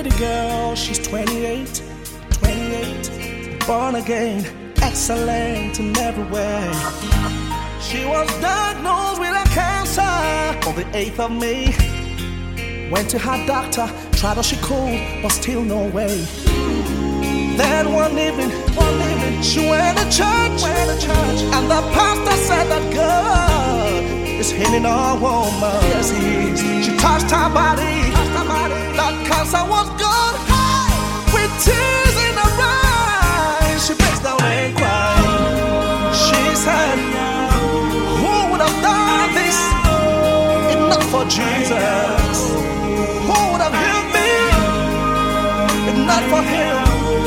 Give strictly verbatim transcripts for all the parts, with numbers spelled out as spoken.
pretty girl, she's twenty-eight, twenty-eight, born again, excellent in every way. She was diagnosed with a cancer on the eighth of May. Went to her doctor, tried all she could, but still no way. Then one evening, one evening, she went to church, went to church, and the pastor said that God is healing our woman. Yes, he is. She touched her body, touched her body. That cancer was gone. With tears in her eyes, she breaks down and cries. She said, who would have done this if not for Jesus? Who would have healed me if not for him?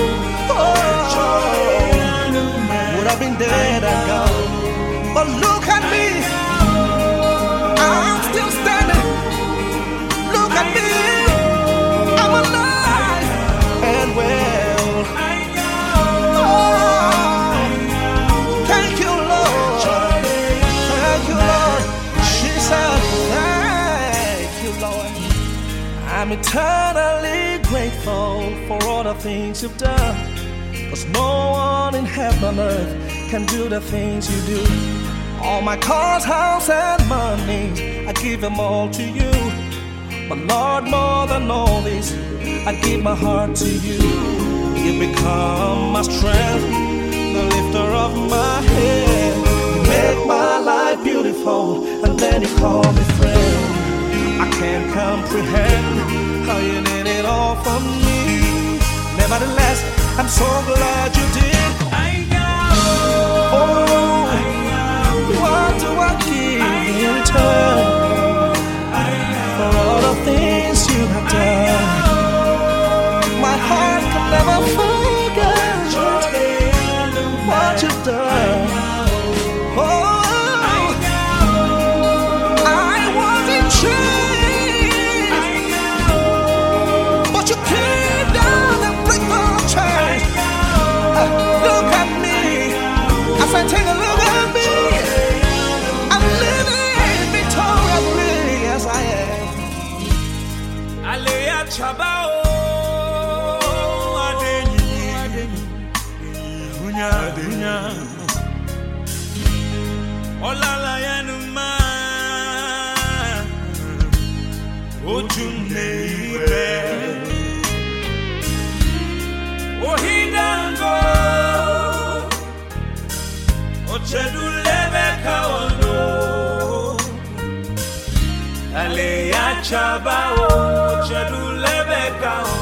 Would have been dead and gone. But look at me, I'm still standing. Look at me, I'm alive and well. Oh, thank you, Lord. Thank you, Lord. She said, thank you, Lord. I'm eternally grateful for all the things you've done. 'Cause no one in heaven and earth can do the things you do. All my cars, house, and money, I give them all to you. But Lord, more than all this, I give my heart to you. You become my strength, the lifter of my head. You make my life beautiful, and then you call me friend. I can't comprehend how you did it all for me. Nevertheless, I'm so glad you did. I know. Oh, I know. What do I give in return for all the things you have done? My heart can never forget what you've done. Oh, I was in chains, but you came down and break the chains. Look at me, I said take a look at me. I'm living victoriously as I am. Aleya Chabao, Adeni, Unya, Unya, Olala Yanuma, Ojumne, Ohidango. Ochedulebe kaono, Aleya Chabao, Ochedulebe kaono.